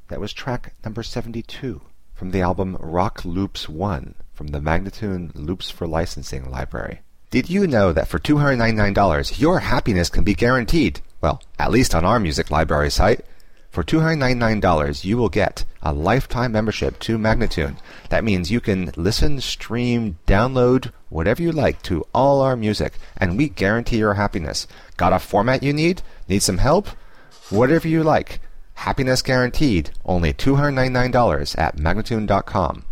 That was track number 72 from the album Rock Loops 1 from the Magnatune Loops for Licensing library. Did you know that for $299 your happiness can be guaranteed? Well, at least on our music library site. For $299 you will get a lifetime membership to Magnatune. That means you can listen, stream, download, whatever you like to all our music, and we guarantee your happiness. Got a format you need? Need some help? Whatever you like. Happiness guaranteed. Only $299 at Magnatune.com.